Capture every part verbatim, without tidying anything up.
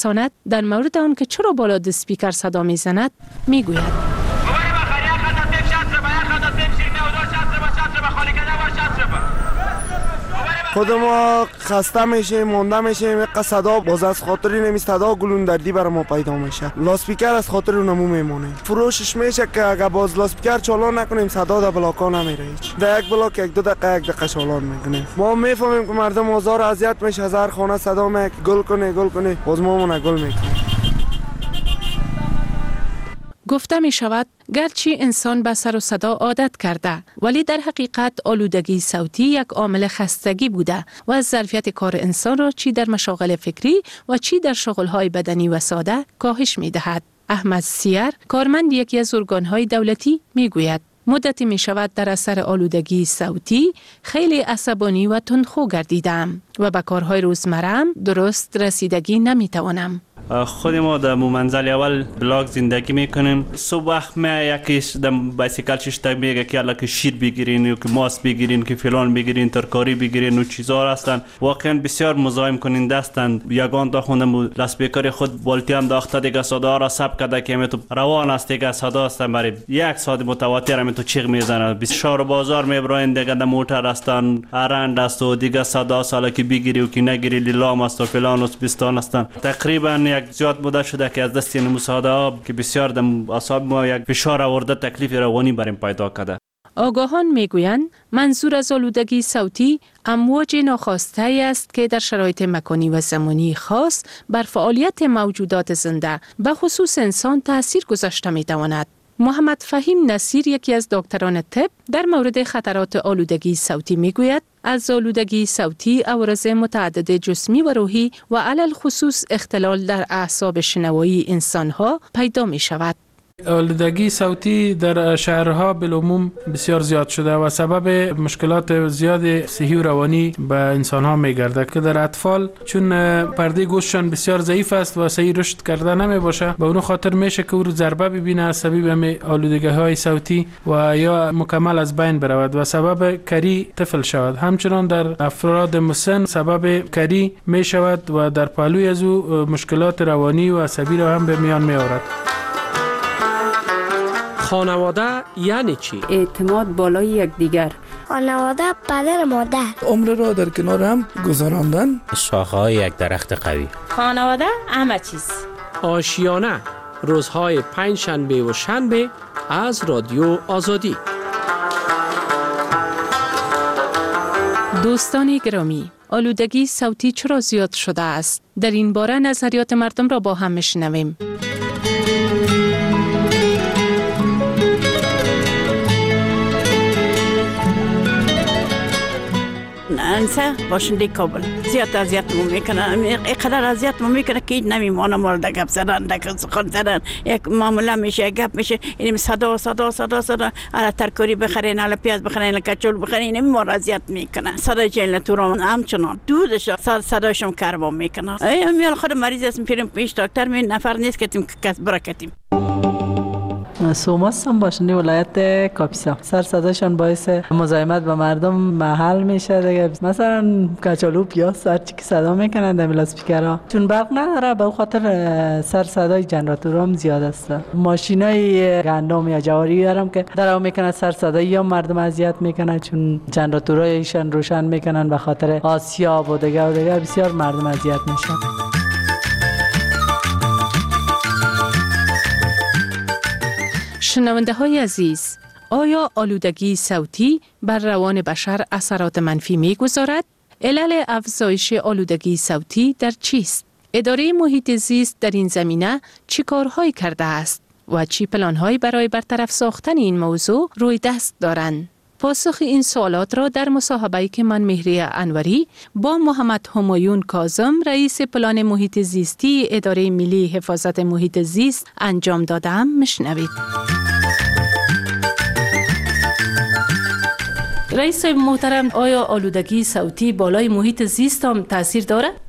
میرساند در مورد آن که چرا بالا اسپیکر صدا میزند میگوید. خود ما خسته میشیم، مونده میشیم، یک صدا باز از خاطر نمی صدا گلون دردی برای ما پیدا میشه. لاسپیکر از خاطر اونمو میمونه. فروشش میشه که اگه باز لاسپیکر چالان نکنیم صدا در بلاکا نمیره هیچ. در یک بلاک یک دو دقیقه یک دقیقه چالان میکنیم. ما میفهمیم که مردم آزار اذیت میشه، هزار خانه صدا میکنه گل کنه گل کنه باز ما مون گل میکنه. گفته می شود گرچه انسان به سر و صدا عادت کرده ولی در حقیقت آلودگی صوتی یک عامل خستگی بوده و از ظرفیت کار انسان را چی در مشاغل فکری و چی در شغل‌های بدنی و ساده کاهش می دهد. احمد سیر کارمند یکی از ارگان‌های دولتی می گوید مدتی می شود در اثر آلودگی صوتی خیلی عصبانی و تندخو گردیدم و به کارهای روزمره‌ام درست رسیدگی نمی توانم. خود ما در منزل اول بلاک زندگی میکنیم. صبح وقت ما یکیش در بایسیکل شش میگه که الان که شیر بگیرین یا که ماست بگیرین که فلان بگیرین ترکاری بگیرین و چیزا هستن واقعا بسیار مزاحم کننده هستند. یگان تا خوندم لاسپیکر خود بالتی هم داخته دیگه صدا را ثبت کرده که می تو روان است دیگه صدا است برای یک ساعت متواتر می تو چیغ میزنه. بسیار بازار میبرین دیگه در موتر هستن ارند است و دیگه صدا سالا که بگیری و که نگیری لیلام است و فلان است بستان هستن. تقریبا یک زیاد مدت شده که از دست این مساعده که بسیار در اعصاب ما یک فشار آورده تکلیف روانی بریم پیدا کرده. آگاهان میگویند منظور از آلودگی صوتی امواج ناخواسته است که در شرایط مکانی و زمانی خاص بر فعالیت موجودات زنده به خصوص انسان تأثیر گذاشته میتواند. محمد فهیم نصیر یکی از دکتران طب در مورد خطرات آلودگی صوتی میگوید از آلودگی صوتی عوارض متعدد جسمی و روحی و علل خصوص اختلال در اعصاب شنوایی انسانها پیدا می شود. آلودگی صوتی در شهرها بالعموم بسیار زیاد شده و سبب مشکلات زیاد صحی و روانی به انسانها میگرده که در اطفال چون پرده گوششان بسیار ضعیف است و صحیح رشد کرده نمی باشه به اون خاطر میشه که او رو ضربه ببینه از سبب آلودگی های صوتی و یا مکمل از بین برود و سبب کری طفل شود. همچنان در افراد مسن سبب کری می شود و در پهلوی از او مشکلات روانی و عصبی را هم به میان می آورد. خانواده یعنی چی؟ اعتماد بالای یکدیگر. خانواده پدر مادر. عمر را در کنار هم گذراندن. شاخه‌های یک درخت قوی. خانواده همه چیز. آشیانه روزهای پنج شنبه و شنبه از رادیو آزادی. دوستان گرامی، آلودگی صوتی چرا زیاد شده است؟ در این باره نظریات مردم را با هم میشنویم. انسا باشنده کابل زیاد اذیت مو میکنن، اینقدر اذیت مو میکنه که نمیمونه مورد گپ زدن دک سخن زدن. یک معامله میشه گپ میشه این صدا صدا صدا صدا الا ترکاری بخرین الا پیاز بخرین الا کچول بخرین این مورد اذیت میکنه. صدا جیل تو رو همچنان دودش صداشم کربا میکنه. ای میال خود مریض اسم پیرم پیش دکتر می نفر نیست که تیم کس برکتیم. سوماس هم باشنده ولایت کاپیسا. سر صداشان باعث مزاحمت به مردم محل میشه دیگه. مثلا کچالو پیاز هر چی که صدا میکنن در لاسپیکرها چون برق نداره به خاطر سر صدای جنراتور هم زیاد است. ماشینای گندم یا جواری دارم که درو میکنن سر صدای یا مردم اذیت میکنن چون جنراتورایشان روشن میکنن به خاطر آسیاب و دیگه و دیگه بسیار مردم اذیت میشن. شنونده های عزیز، آیا آلودگی صوتی بر روان بشر اثرات منفی می گذارد؟ علل افزایش آلودگی صوتی در چیست؟ اداره محیط زیست در این زمینه چی کارهایی کرده است و چی پلانهایی برای برطرف ساختن این موضوع روی دست دارند؟ پاسخ این سوالات را در مصاحبه‌ای که من مهری انوری با محمد همایون کاظم رئیس پلان محیط زیستی اداره ملی حفاظت محیط زیست انجام دادم میشنوید. رئیس محترم، آیا آلودگی صوتی بالای محیط زیست هم تاثیر داره؟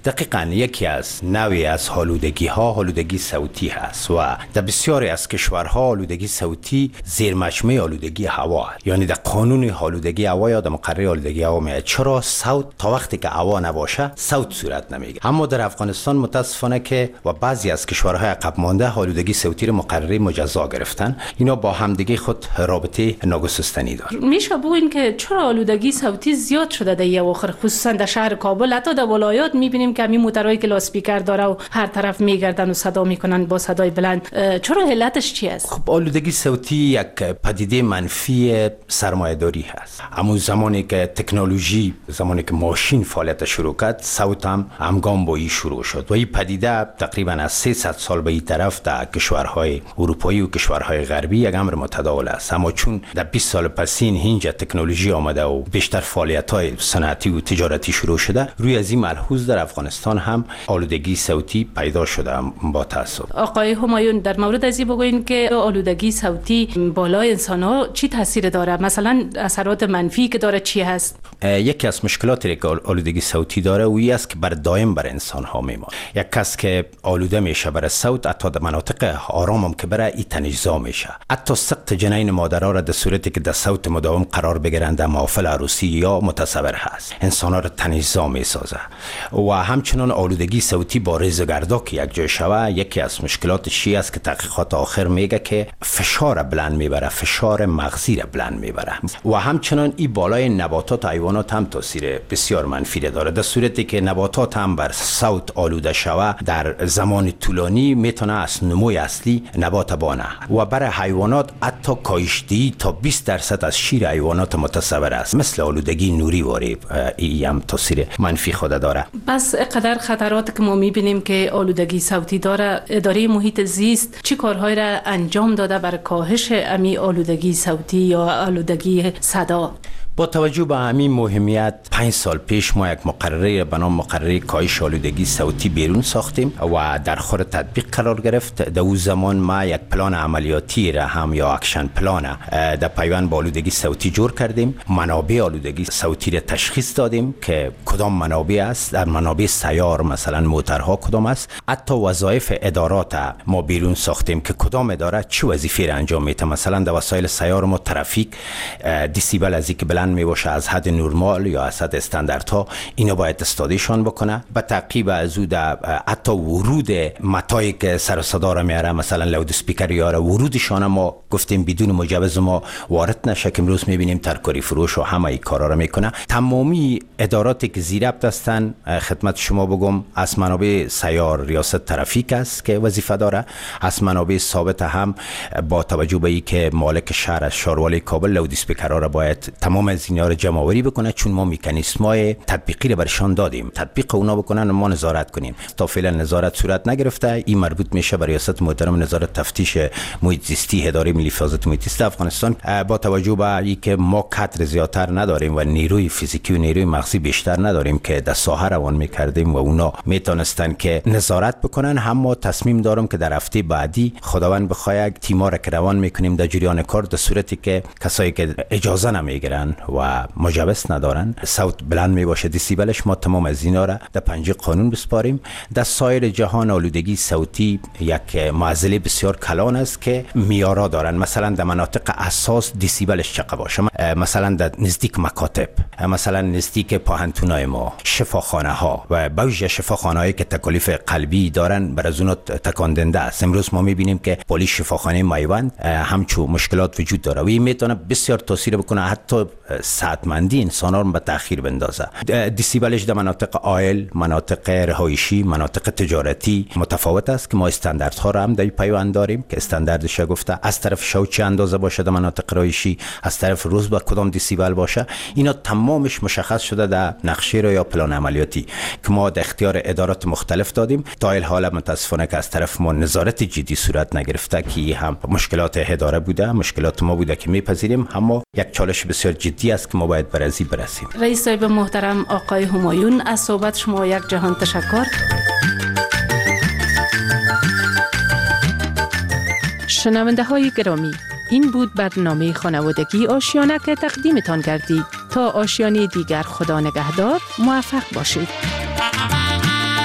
دقیقاً یکی از نوعی از آلودگی ها آلودگی صوتی هست و در بسیاری از کشورها آلودگی صوتی زیر مجموعه آلودگی هوا است. یعنی در قانون آلودگی هوا یا در مقرره آلودگی هوا میاد چرا صوت تا وقتی که هوا نباشه صوت صورت نمیگیره. اما در افغانستان متاسفانه که و بعضی از کشورهای عقب مانده آلودگی صوتی رو مقرره مجزا گرفتن. اینا با همدیگه خود رابطه ناگسستنی داره. میشه بگوین که چرا آلودگی صوتی زیاد شده در اواخر، خصوصا در شهر کابل، حتی در ولایات میبینیم که همین موترایی که لاسپیکر داره و هر طرف میگردن و صدا میکنن با صدای بلند. چرا علتش چی است؟ خب آلودگی صوتی یک پدیده منفی سرمایه‌داری هست. اما زمانی که تکنولوژی، زمانی که ماشین فعالیت شروع کرد، صوت هم همگام با این شروع شد و این پدیده تقریبا از سیصد سال به این طرف در کشورهای اروپایی و کشورهای غربی یک امر متداول است. اما چون در بیست سال پسین اینجا تکنولوژی آمده و بیشتر فعالیت‌های صنعتی و تجارتی شروع شده، روی از این ملحوظ در افغانستان هم آلودگی صوتی پیدا شده با تاسف. آقای همایون، در مورد از این بگوین که آلودگی صوتی بالای انسان‌ها چی تاثیر داره؟ مثلا اثرات منفی که داره چی هست؟ یکی از مشکلاتی که آلودگی صوتی داره و این است که بر دائم بر انسان‌ها میمونه. یک کس که آلوده میشه بر صوت، حتی در مناطق آرام هم که بره این تنش‌زا میشه. حتی سقط جنین مادرها را در صورتی که در صوت مداوم قرار بگیرند در محافل عروسی یا متصور هست، انسان‌ها را تنش‌زا میسازه. و همچنان آلودگی صوتی با ریزگردا که یک جای شوه، یکی از مشکلاتش است که تحقیقات آخر میگه که فشار بلند میبره، فشار مغزی را بلند میبره. و همچنان این بالای نباتات و حیوانات هم تاثیر بسیار منفی داره. در صورتی که نباتات هم بر صوت آلوده شوه، در زمان طولانی میتونه از نموی اصلی نبات بانه. و برای حیوانات حتی کاهش‌دهی تا بیست درصد از شیر حیوانات متصور است، مثل آلودگی نوری واری ای هم تاثیر منفی خود داره. بس قدر خطرات که ما میبینیم که آلودگی صوتی داره، اداره محیط زیست چی کارهای را انجام داده برای کاهش امی آلودگی صوتی یا آلودگی صدا؟ با توجه به همین مهمیت، پنج سال پیش ما یک مقرره به نام مقرره کاهش آلودگی صوتی بیرون ساختیم و در خور تطبیق قرار گرفت. در اون زمان ما یک پلان عملیاتی را هم یا اکشن پلان در پیوند با آلودگی صوتی جور کردیم. منابع آلودگی صوتی را تشخیص دادیم که کدام منابع است، در منابع سیار مثلا موترها کدام است. حتی وظایف ادارات ما بیرون ساختیم که کدام اداره چه وظیفه را انجام میده. مثلا در وسایل سیار ما ترافیک دیسیبل از اینکه بلند می باشه از حد نرمال یا از حد استانداردها، اینا باید استادیشان بکنه. به تعقیب از او در حتی ورود متایی که سر و صدا را میاره، مثلا لاود اسپیکر یاره، ورودشان ما گفتیم بدون مجوز ما وارد نشه که امروز میبینیم ترکاری فروش و همه این کارا را میکنه. تمامی اداراتی که زیر ابط هستن، خدمت شما بگم، از منابع سیار ریاست ترافیک است که وظیفه داره، از منابع ثابت هم با توجه به اینکه مالک شهر از شهروالی کابل لاود اسپیکرها را باید تمام از اینا رو جمع آوری بکنه، چون ما مکانیزم‌های تطبیقی رو برشان دادیم، تطبیق اونا بکنن و ما نظارت کنیم. تا فعلا نظارت صورت نگرفته. این مربوط میشه به ریاست محترم نظارت تفتیش محیط زیستی اداره ملی حفاظت محیط زیست افغانستان. با توجه به اینکه ما کادر زیادتر نداریم و نیروی فیزیکی و نیروی مغزی بیشتر نداریم که در ساحه روان میکردیم و اونا میتونستن که نظارت بکنن، هم ما تصمیم دارم که در هفته بعدی خداوند بخواد تیم‌ها را که روان میکنیم در جریان کار، در صورتی که کسایی که اجازه نمیگیرن و مجوز ندارن، صوت بلند می باشه دیسیبلش، ما تمام از اینا را در پنجه قانون بسپاریم. در سایر جهان آلودگی صوتی یک معضله بسیار کلان است که میارا دارن. مثلا در مناطق اساس دیسیبلش چقدر باشه، مثلا در نزدیک مکاتب، مثلا نزدیک پاهنتونای ما، شفاخانه ها و بعضی شفاخانه هایی که تکالیف قلبی دارن بر از اونها تکان دهنده است. امروز ما میبینیم که پلیس شفاخانه میوند همچون مشکلات وجود داره و این میتونه بسیار تاثیر بکنه، حتی ساعتمندی انسان رو به تأخیر بندازه. دیسیبلش در مناطق آیل، مناطق رهایشی، مناطق تجارتی متفاوت است که ما استانداردها رو هم در پیوند داریم که استانداردش گفته از طرف شو چه اندازه باشه در مناطق رهایشی، از طرف روز با کدام دیسیبل باشه. اینا تمامش مشخص شده در نقشه رو یا پلان عملیاتی که ما در اختیار ادارات مختلف دادیم. تا این حالا متاسفانه که از طرف ما نظارت جدی صورت نگرفته که هم مشکلات اداره بوده، مشکلات ما بوده که میپذیریم، اما یک چالش بسیار جدی است که ما باید برازی برسیم. رئیس صاحب محترم آقای همایون، از صحبت شما یک جهان تشکر. شنونده های گرامی، این بود برنامه خانوادگی آشیانه که تقدیمتان کردید. تا آشیانه دیگر خدا نگهدار، موفق باشید.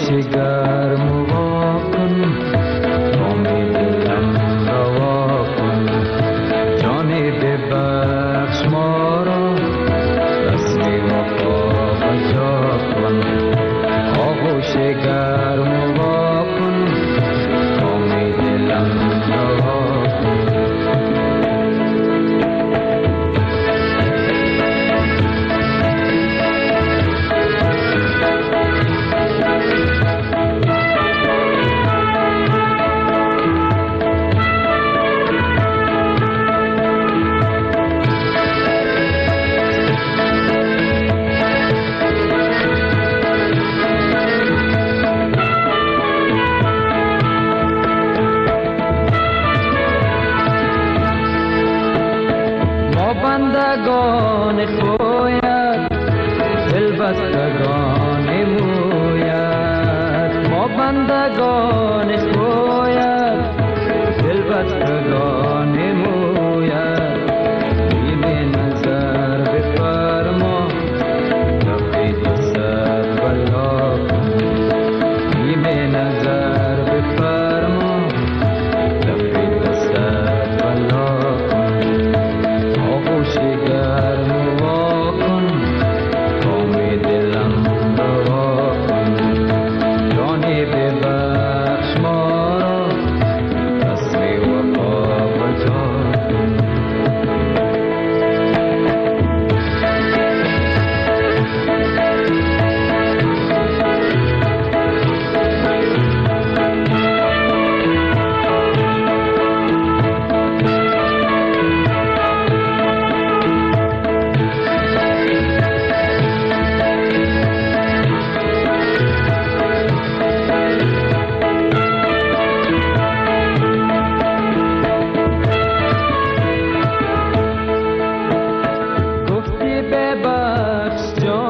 آغوش گرم وا کن امید دلم روا کن جان ببخش ما را رسم وفا بجا کن آغوش گرم وا کن امید دلم روا کن بندگان کویت دل بستگان مویت ما بندگان کویت